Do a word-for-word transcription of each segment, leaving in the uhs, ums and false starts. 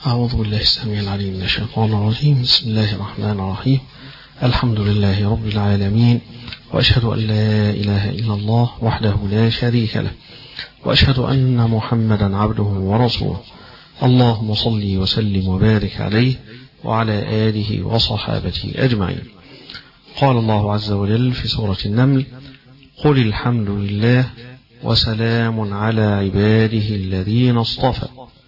أعوذ بالله السميع العليم من الشيطان الرجيم. بسم الله الرحمن الرحيم. الحمد لله رب العالمين، وأشهد أن لا إله إلا الله وحده لا شريك له، وأشهد أن محمدا عبده ورسوله. اللهم صل وسلم وبارك عليه وعلى آله وصحابته أجمعين. قال الله عز وجل في سورة النمل: قل الحمد لله وسلام على عباده الذين اصطفى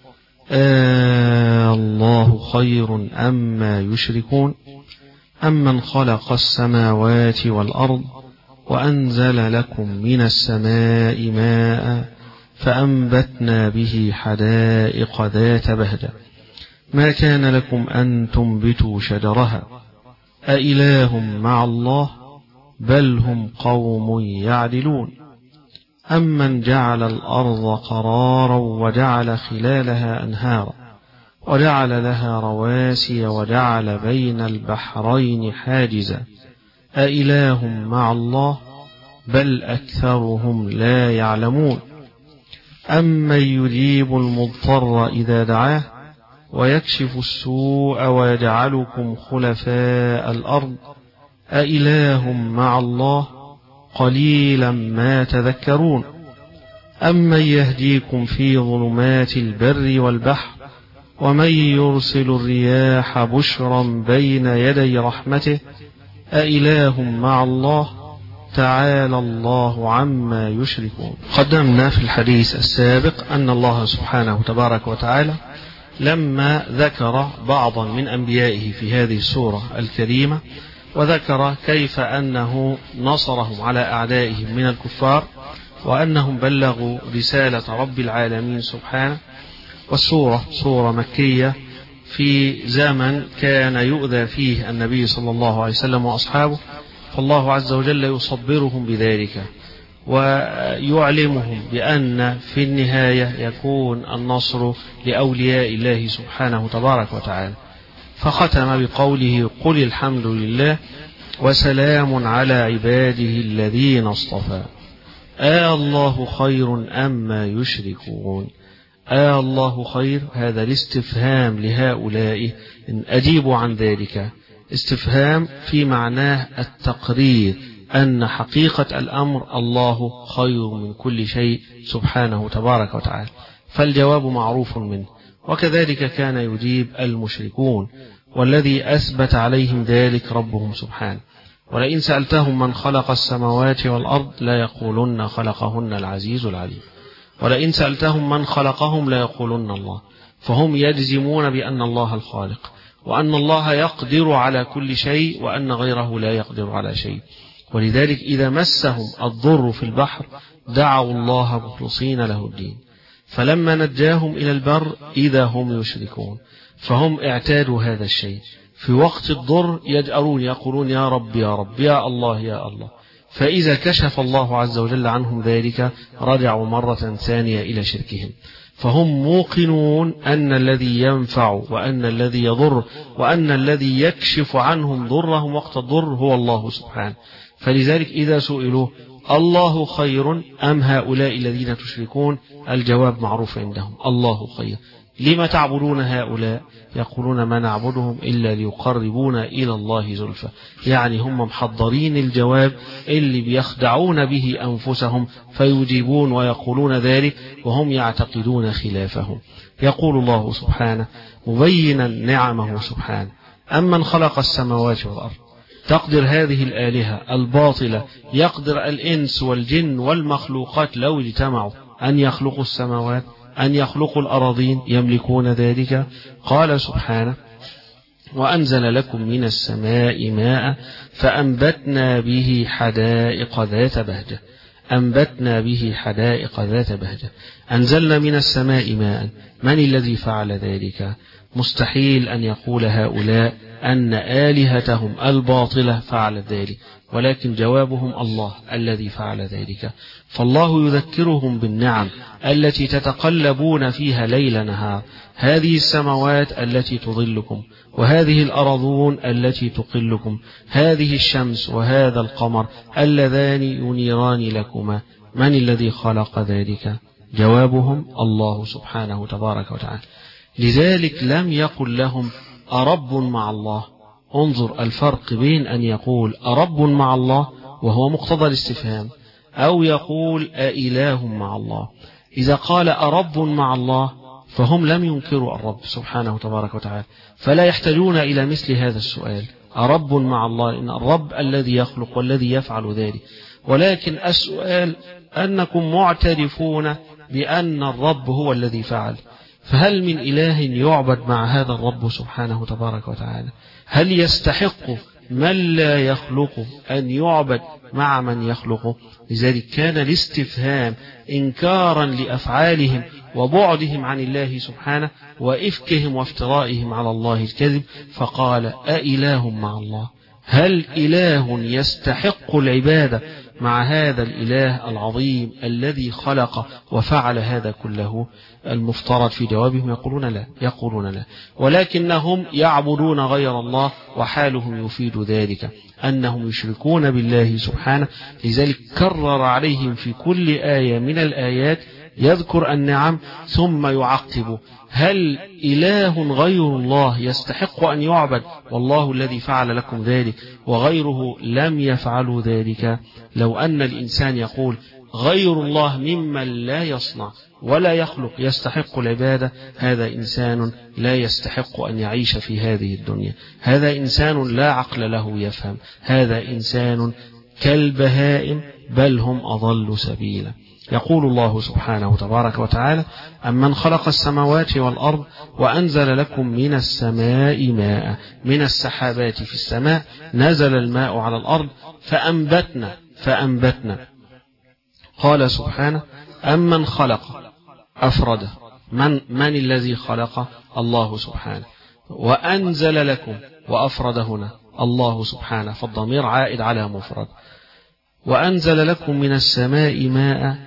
آه الله خير أما يشركون أمن خلق السماوات والأرض وأنزل لكم من السماء ماء فأنبتنا به حدائق ذات بهجة ما كان لكم أن تنبتوا شجرها أإله مع الله بل هم قوم يعدلون أمن جعل الأرض قرارا وجعل خلالها أنهارا وجعل لها رواسي وجعل بين البحرين حاجزا أإله مع الله بل أكثرهم لا يعلمون أمن يجيب المضطر إذا دعاه ويكشف السوء ويجعلكم خلفاء الأرض أإله مع الله قليلا ما تذكرون أمن يهديكم في ظلمات البر والبحر ومن يرسل الرياح بشرا بين يدي رحمته أإله مع الله تعالى الله عما يشركون. قدمنا في الحديث السابق أن الله سبحانه تبارك وتعالى لما ذكر بعضا من أنبيائه في هذه السورة الكريمة وذكر كيف أنه نصرهم على أعدائهم من الكفار وأنهم بلغوا رسالة رب العالمين سبحانه، والسورة سورة مكية في زمن كان يؤذى فيه النبي صلى الله عليه وسلم وأصحابه، فالله عز وجل يصبرهم بذلك ويعلمهم بأن في النهاية يكون النصر لأولياء الله سبحانه تبارك وتعالى. فختم بقوله: قل الحمد لله وسلام على عباده الذين اصطفى آه الله خير أما يشركون. آه الله خير، هذا الاستفهام لهؤلاء إن أجيبوا عن ذلك، استفهام في معناه التقرير أن حقيقة الأمر الله خير من كل شيء سبحانه تبارك وتعالى، فالجواب معروف منه. وكذلك كان يجيب المشركون والذي أثبت عليهم ذلك ربهم سبحانه: ولئن سألتهم من خلق السماوات والأرض لا يقولن خلقهن العزيز العليم. ولئن سألتهم من خلقهم لا يقولن الله، فهم يجزمون بأن الله الخالق وأن الله يقدر على كل شيء وأن غيره لا يقدر على شيء. ولذلك إذا مسهم الضر في البحر دعوا الله مخلصين له الدين، فلما نجاهم إلى البر إذا هم يشركون. فهم اعتادوا هذا الشيء، في وقت الضر يجأرون يقولون يا رب يا رب يا الله يا الله، فإذا كشف الله عز وجل عنهم ذلك رجعوا مرة ثانية إلى شركهم. فهم موقنون أن الذي ينفع وأن الذي يضر وأن الذي يكشف عنهم ضرهم وقت الضر هو الله سبحانه. فلذلك إذا سئلوا الله خير أم هؤلاء الذين تشركون، الجواب معروف عندهم: الله خير. لما تعبدون هؤلاء؟ يقولون ما نعبدهم إلا ليقربونا إلى الله زلفى، يعني هم محضرين الجواب اللي بيخدعون به أنفسهم فيجيبون ويقولون ذلك وهم يعتقدون خلافهم. يقول الله سبحانه مبينا نعمه سبحانه: أمن خلق السماوات والأرض. تقدر هذه الآلهة الباطلة، يقدر الإنس والجن والمخلوقات لو اجتمعوا أن يخلقوا السماوات أن يخلقوا الأراضين؟ يملكون ذلك؟ قال سبحانه: وأنزل لكم من السماء ماء فأنبتنا به حدائق ذات بهجة. أنبتنا به حدائق ذات بهجة، أنزلنا من السماء ماء. من الذي فعل ذلك؟ مستحيل أن يقول هؤلاء أن آلهتهم الباطلة فعلت ذلك، ولكن جوابهم الله الذي فعل ذلك. فالله يذكرهم بالنعم التي تتقلبون فيها ليل نهار، هذه السماوات التي تظلكم، وهذه الأرضون التي تقلكم، هذه الشمس وهذا القمر اللذان ينيران لكما. من الذي خلق ذلك؟ جوابهم الله سبحانه تبارك وتعالى. لذلك لم يقل لهم أرب مع الله. انظر الفرق بين أن يقول أرب مع الله وهو مقتضى الاستفهام، أو يقول أإله مع الله. إذا قال أرب مع الله فهم لم ينكروا الرب سبحانه تبارك وتعالى، فلا يحتاجون إلى مثل هذا السؤال أرب مع الله، إن الرب الذي يخلق والذي يفعل ذلك. ولكن السؤال أنكم معترفون بأن الرب هو الذي فعل، فهل من إله يعبد مع هذا الرب سبحانه تبارك وتعالى؟ هل يستحق من لا يخلق أن يعبد مع من يخلقه؟ لذلك كان الاستفهام إنكارا لأفعالهم وبعدهم عن الله سبحانه وإفكهم وافترائهم على الله الكذب، فقال أإله مع الله؟ هل إله يستحق العبادة مع هذا الإله العظيم الذي خلق وفعل هذا كله؟ المفترض في جوابهم يقولون لا، يقولون لا، ولكنهم يعبدون غير الله، وحالهم يفيد ذلك أنهم يشركون بالله سبحانه. لذلك كرر عليهم في كل آية من الآيات يذكر النعم ثم يعقب هل إله غير الله يستحق أن يعبد والله الذي فعل لكم ذلك وغيره لم يفعلوا ذلك؟ لو أن الإنسان يقول غير الله ممن لا يصنع ولا يخلق يستحق العبادة، هذا إنسان لا يستحق أن يعيش في هذه الدنيا، هذا إنسان لا عقل له يفهم، هذا إنسان كالبهائم بل هم أضل سبيلا. يقول الله سبحانه تبارك وتعالى أمن خلق السماوات والأرض وأنزل لكم من السماء ماء، من السحابات في السماء نزل الماء على الأرض فأنبتنا فأنبتنا قال سبحانه أمن خلق أفرده، من, من الذي خلق؟ الله سبحانه. وأنزل لكم وأفرد هنا الله سبحانه، فالضمير عائد على مفرد. وأنزل لكم من السماء ماء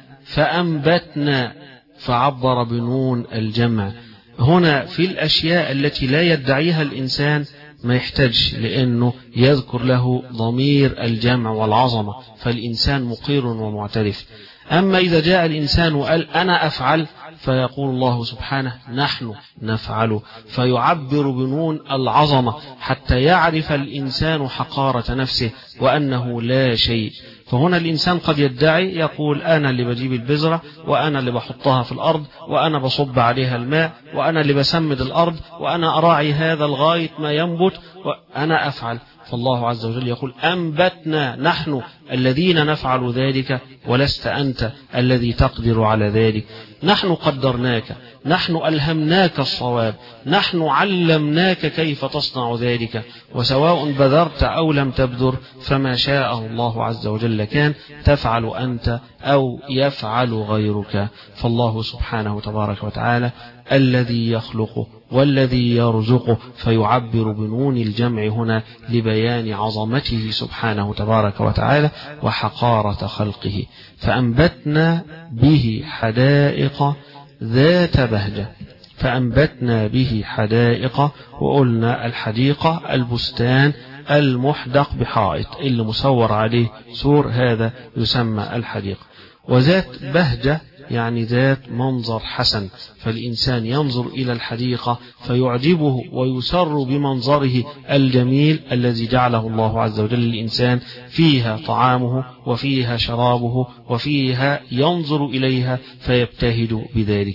فأنبتنا، فعبر بنون الجمع. هنا في الأشياء التي لا يدعيها الإنسان ما يحتاج لأنه يذكر له ضمير الجمع والعظمة، فالإنسان مقر ومعترف. أما إذا جاء الإنسان وقال أنا أفعل، فيقول الله سبحانه نحن نفعل، فيعبر بنون العظمة حتى يعرف الإنسان حقارة نفسه وأنه لا شيء. فهنا الإنسان قد يدعي يقول أنا اللي بجيب البذرة، وأنا اللي بحطها في الأرض، وأنا بصب عليها الماء، وأنا اللي بسمد الأرض، وأنا أراعي هذا لغاية ما ينبت، وأنا أفعل. فالله عز وجل يقول أنبتنا، نحن الذين نفعل ذلك ولست أنت الذي تقدر على ذلك. نحن قدرناك، نحن ألهمناك الصواب، نحن علمناك كيف تصنع ذلك، وسواء بذرت أو لم تبذر فما شاءه الله عز وجل كان، تفعل أنت أو يفعل غيرك. فالله سبحانه تبارك وتعالى الذي يخلق والذي يرزقه، فيعبر بنون الجمع هنا لبيان عظمته سبحانه تبارك وتعالى وحقارة خلقه. فأنبتنا به حدائق ذات بهجة، فأنبتنا به حدائق، وقلنا الحديقة البستان المحدق بحائط اللي مسور عليه سور، هذا يسمى الحديقة. وذات بهجة يعني ذات منظر حسن، فالإنسان ينظر إلى الحديقة فيعجبه ويسر بمنظره الجميل الذي جعله الله عز وجل للإنسان، فيها طعامه وفيها شرابه وفيها ينظر إليها فيبتهج بذلك.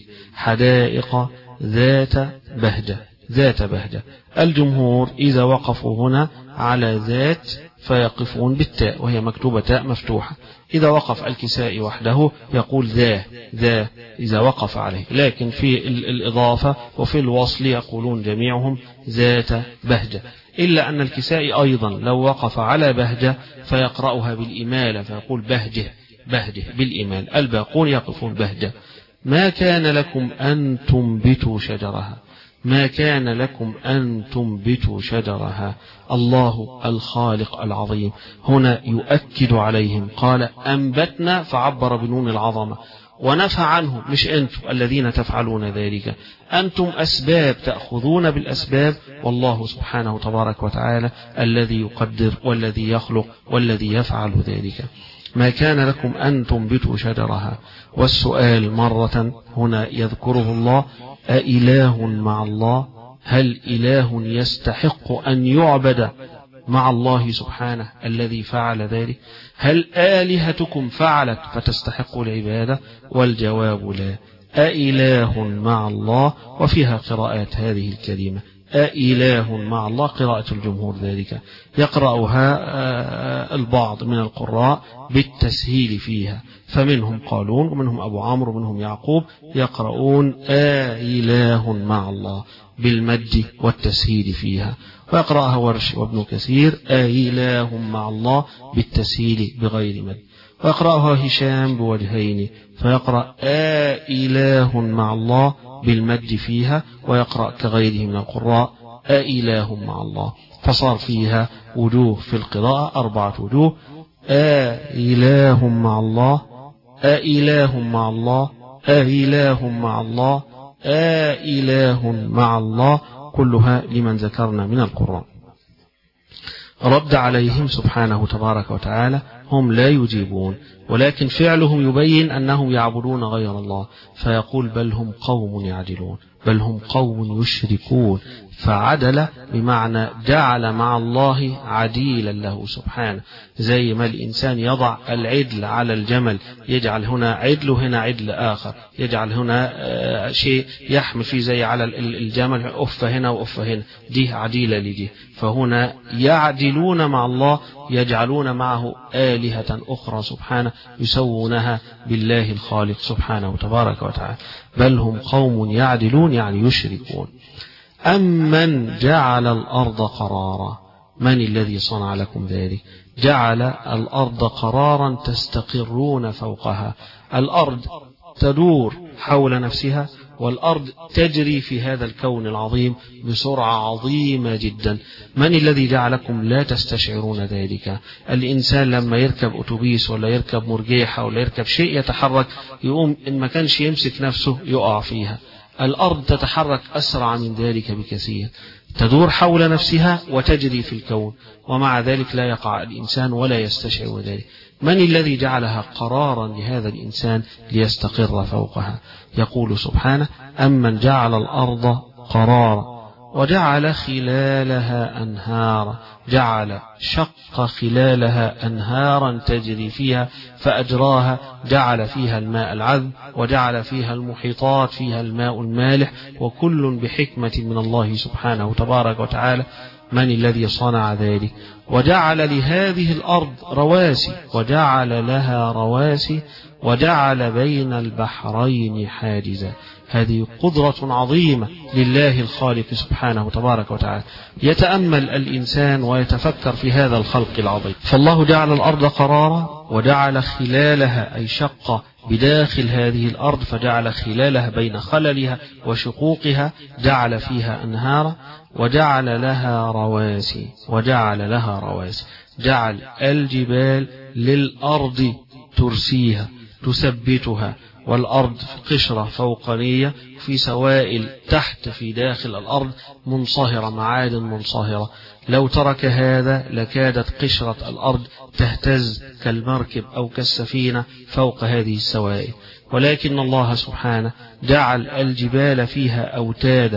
حدائق ذات بهجة، ذات بهجة. الجمهور إذا وقفوا هنا على ذات فيقفون بالتاء وهي مكتوبة تاء مفتوحة. إذا وقف الكسائي وحده يقول ذا ذا إذا وقف عليه، لكن في الإضافة وفي الوصل يقولون جميعهم ذات بهجة، إلا أن الكسائي أيضا لو وقف على بهجة فيقرأها بالإمالة فيقول بهجه بهجه بالإمال، الباقون يقفون بهجة. ما كان لكم أن تنبتوا شجرها، ما كان لكم أن تنبتوا شجرها. الله الخالق العظيم هنا يؤكد عليهم، قال أنبتنا فعبر بنون العظمة، ونفى عنه مش أنتم الذين تفعلون ذلك، أنتم أسباب تأخذون بالأسباب، والله سبحانه تبارك وتعالى الذي يقدر والذي يخلق والذي يفعل ذلك. ما كان لكم أن تنبتوا شجرها. والسؤال مرة هنا يذكره الله: أإله مع الله؟ هل إله يستحق أن يعبد مع الله سبحانه الذي فعل ذلك؟ هل آلهتكم فعلت فتستحق العبادة؟ والجواب لا. أإله مع الله، وفيها قراءات هذه الكلمة أإله مع الله، قراءة الجمهور ذلك، يقرأها البعض من القراء بالتسهيل فيها، فمنهم قالون ومنهم أبو عمرو ومنهم يعقوب يقرؤون أإله مع الله بالمد والتسهيل فيها، ويقرأها ورش وابن كثير أإله مع الله بالتسهيل بغير مد، ويقرأها هشام بوجهين، فيقرأ أإله مع الله بالمد فيها، ويقرأ كغيره من القراء أإله مع الله، فصار فيها وجوه في القراءة أربعة وجوه: أإله مع الله، أإله مع الله، أإله مع الله، أإله مع الله، كلها لمن ذكرنا من القراء. رد عليهم سبحانه تبارك وتعالى: هم لا يجيبون، ولكن فعلهم يبين أنهم يعبدون غير الله، فيقول: بل هم قوم يعدلون، بل هم قوم يشركون. فعدل بمعنى جعل مع الله عديلا له سبحانه، زي ما الإنسان يضع العدل على الجمل، يجعل هنا عدل وهنا عدل آخر، يجعل هنا شيء يحمل فيه زي على الجمل أفة هنا وأفة هنا، دي عديلة لدي. فهنا يعدلون مع الله، يجعلون معه آلهة أخرى سبحانه يسوونها بالله الخالق سبحانه تبارك وتعالى. بل هم قوم يعدلون يعني يشركون. أمن جعل الأرض قرارا، من الذي صنع لكم ذلك؟ جعل الأرض قرارا تستقرون فوقها. الأرض تدور حول نفسها، والأرض تجري في هذا الكون العظيم بسرعة عظيمة جدا. من الذي جعلكم لا تستشعرون ذلك؟ الإنسان لما يركب أتوبيس ولا يركب مرجيحة ولا يركب شيء يتحرك، يقوم إن ما كانش يمسك نفسه يقع فيها. الأرض تتحرك أسرع من ذلك بكثير، تدور حول نفسها وتجري في الكون، ومع ذلك لا يقع الإنسان ولا يستشعر ذلك. من الذي جعلها قرارا لهذا الإنسان ليستقر فوقها؟ يقول سبحانه: أمن جعل الأرض قرارا وجعل خلالها أنهارا. جعل شق خلالها أنهارا تجري فيها فأجراها، جعل فيها الماء العذب، وجعل فيها المحيطات فيها الماء المالح، وكل بحكمة من الله سبحانه تبارك وتعالى. من الذي صنع ذلك؟ وجعل لهذه الأرض رواسي، وجعل لها رواسي، وجعل بين البحرين حاجزا. هذه قدرة عظيمة لله الخالق سبحانه تبارك وتعالى. يتأمل الإنسان ويتفكر في هذا الخلق العظيم. فالله جعل الأرض قرارا، وجعل خلالها أي شق بداخل هذه الأرض، فجعل خلالها بين خللها وشقوقها جعل فيها أنهارا، وجعل لها رواسي، وجعل لها رواسي، جعل الجبال للأرض ترسيها تثبتها، والأرض في قشرة فوقانية، في سوائل تحت في داخل الأرض منصهرة، معادن منصهرة. لو ترك هذا لكادت قشرة الأرض تهتز كالمركب أو كالسفينة فوق هذه السوائل، ولكن الله سبحانه جعل الجبال فيها أوتادا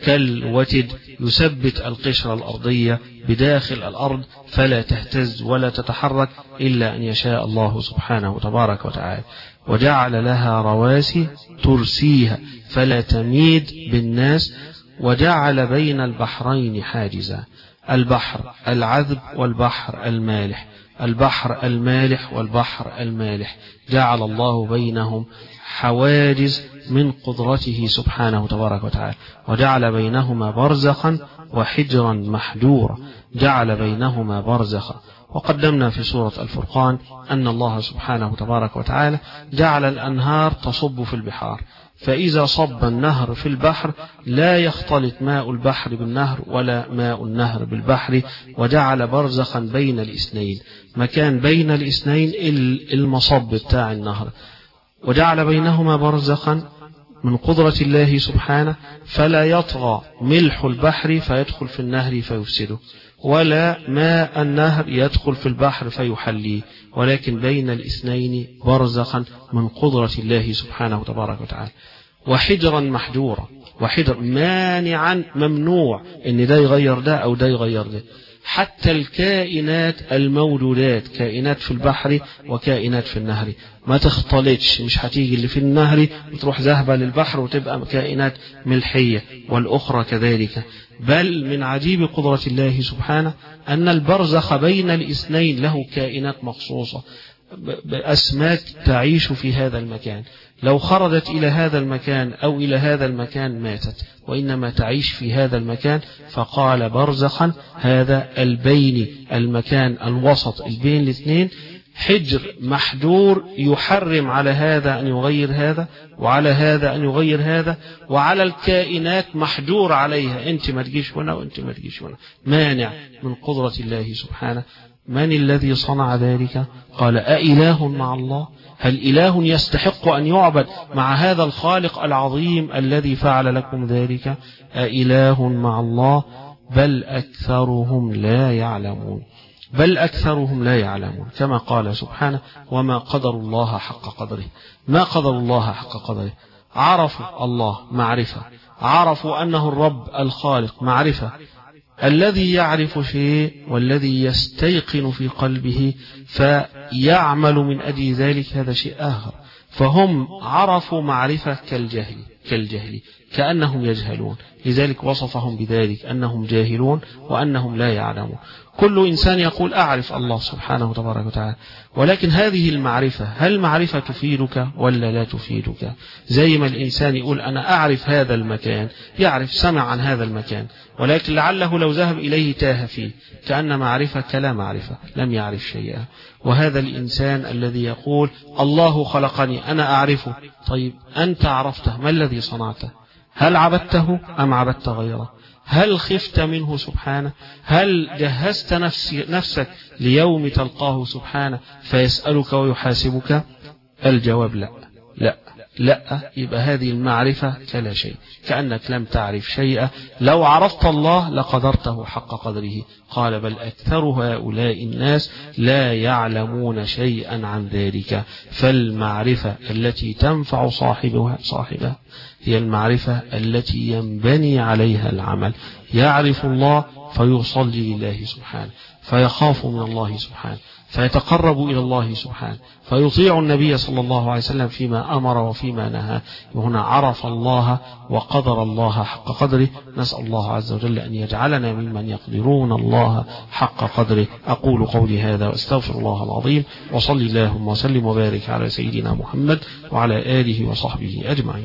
كالوتد يثبت القشرة الأرضية بداخل الأرض فلا تهتز ولا تتحرك إلا أن يشاء الله سبحانه تبارك وتعالى. وجعل لها رواسي ترسيها فلا تميد بالناس، وجعل بين البحرين حاجزا. البحر العذب والبحر المالح، البحر المالح والبحر المالح جعل الله بينهم حواجز من قدرته سبحانه تبارك وتعالى، وجعل بينهما برزخا وحجرا محجورا، جعل بينهما برزخا. وقدمنا في سورة الفرقان أن الله سبحانه تبارك وتعالى جعل الأنهار تصب في البحار، فإذا صب النهر في البحر لا يختلط ماء البحر بالنهر ولا ماء النهر بالبحر، وجعل برزخا بين الاثنين، مكان بين الاثنين المصب بتاع النهر، وجعل بينهما برزخا من قدرة الله سبحانه، فلا يطغى ملح البحر فيدخل في النهر فيفسده، ولا ماء النهر يدخل في البحر فيحليه، ولكن بين الاثنين برزخا من قدرة الله سبحانه تبارك وتعالى، وحجرا محجورا، وحجر مانعا ممنوع ان ده يغير ده او ده يغير ده. حتى الكائنات الموجودات، كائنات في البحر وكائنات في النهر، ما تختلطش، مش هتيجي اللي في النهر وتروح ذهبة للبحر وتبقى كائنات ملحية والأخرى كذلك. بل من عجيب قدرة الله سبحانه أن البرزخ بين الاثنين له كائنات مخصوصة، بأسماك تعيش في هذا المكان، لو خرجت إلى هذا المكان أو إلى هذا المكان ماتت، وإنما تعيش في هذا المكان. فقال برزخا هذا البين، المكان الوسط البين الاثنين، حجر محجور يحرم على هذا أن يغير هذا وعلى هذا أن يغير هذا، وعلى الكائنات محجور عليها، أنت ما تجيش هنا وأنت ما تجيش هنا، مانع من قدرة الله سبحانه. من الذي صنع ذلك؟ قال أإله مع الله؟ هل إله يستحق أن يعبد مع هذا الخالق العظيم الذي فعل لكم ذلك؟ أإله مع الله؟ بل أكثرهم لا يعلمون، بل أكثرهم لا يعلمون، كما قال سبحانه وما قدر الله حق قدره. ما قدر الله حق قدره، عرفوا الله معرفة، عرفوا أنه الرب الخالق معرفة. الذي يعرف شيء والذي يستيقن في قلبه فيعمل من أجل ذلك هذا شيء آخر. فهم عرفوا معرفة كالجهل، كالجهل كأنهم يجهلون، لذلك وصفهم بذلك أنهم جاهلون وأنهم لا يعلمون. كل إنسان يقول أعرف الله سبحانه تبارك وتعالى، ولكن هذه المعرفة هل معرفة تفيدك ولا لا تفيدك؟ زي ما الإنسان يقول أنا أعرف هذا المكان، يعرف سمع عن هذا المكان، ولكن لعله لو ذهب إليه تاه فيه، كأن معرفة كلا معرفة، لم يعرف شيئا. وهذا الإنسان الذي يقول الله خلقني أنا أعرفه، طيب أنت عرفته، ما الذي صنعته؟ هل عبدته أم عبدت غيره؟ هل خفت منه سبحانه؟ هل جهزت نفسي نفسك ليوم تلقاه سبحانه فيسألك ويحاسبك؟ الجواب لا لا لا. يبقى هذه المعرفة كلا شيء، كأنك لم تعرف شيئا. لو عرفت الله لقدرته حق قدره. قال بل أكثر هؤلاء الناس لا يعلمون شيئا عن ذلك. فالمعرفة التي تنفع صاحبها صاحبها هي المعرفة التي ينبني عليها العمل. يعرف الله فيصلي لله سبحانه، فيخاف من الله سبحانه، فيتقرب إلى الله سبحانه، فيطيع النبي صلى الله عليه وسلم فيما أمر وفيما نهى. وهنا عرف الله وقدر الله حق قدره. نسأل الله عز وجل أن يجعلنا ممن يقدرون الله حق قدره. أقول قولي هذا وأستغفر الله العظيم، وصلي اللهم وسلم وبارك على سيدنا محمد وعلى آله وصحبه أجمعين.